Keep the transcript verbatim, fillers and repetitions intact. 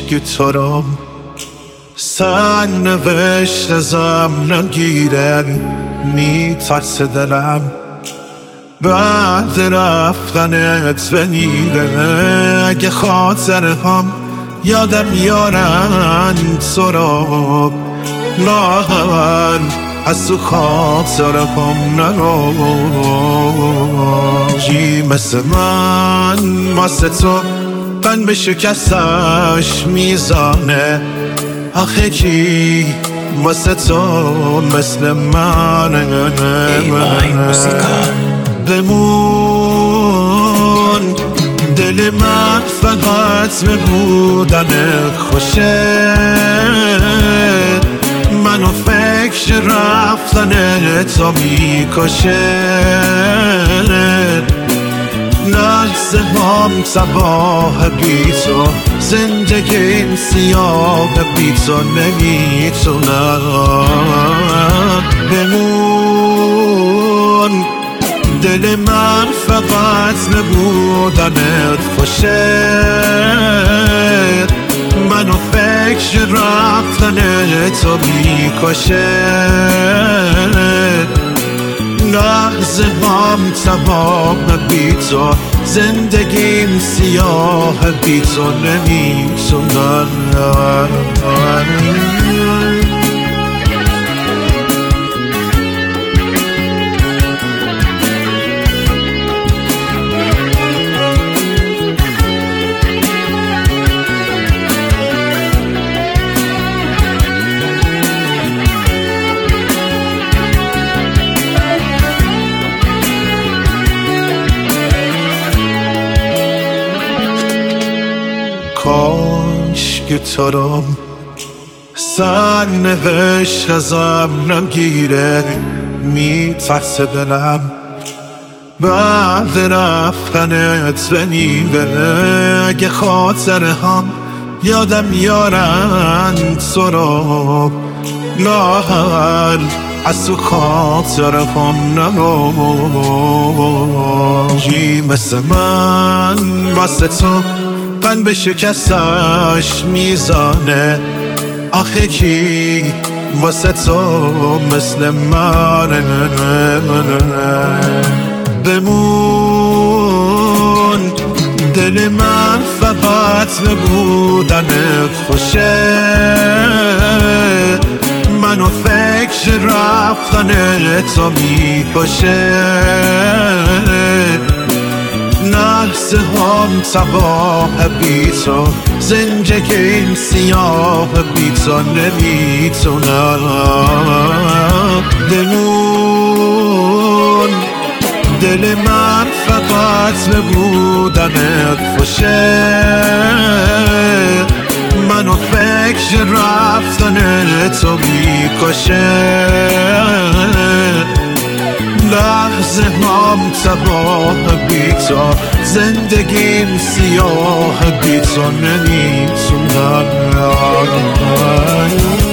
که تو رو سرنوشت ازم نگیره، میترسه دلم بعد رفتنت بمیره. اگه خاطرهم یادم میارن تو رو، لااقل از تو خاطرهم نرو. کی مثل من واسه تو قلب شکستش میزانه، آخه کی واسه تو مثل من؟ بمون دل من فقط به بودنت خوشه، منو فکر رفتن تو میکشه. لحظه هم صباح بی تو، زندگیم سیاه بی تو نمیتونم. بمون دل من فقط نبودنت خوشه، منو فکر رفتن تو میکشه. لحظه هم تمام بی تو، زندگیم سیاه بی تو نمیتونم. کاش که تو رو سرنوشت ازم نگیره، میترسه دلم بعد رفتنت بمیره. اگه خاطرهم یادم میارن تو رو، لااقل از تو خاطرهم نرو. کی مثل من واسه تو قلب شکستش میزانه، آخه کی واسه تو مثل من؟ بمون دل من فقط نبودنت خوشه، منو فکر رفتن تو میکشه. لحظه هم صباح بی تو، زندگیم سیاه بی تو نمیتونم. بمون دل من فقط نبودنت خوشه، منو فکر رفتن تو میکشه. لحظه هم تباه بی تو، زندگیم سیاه بی تو نمیتونم.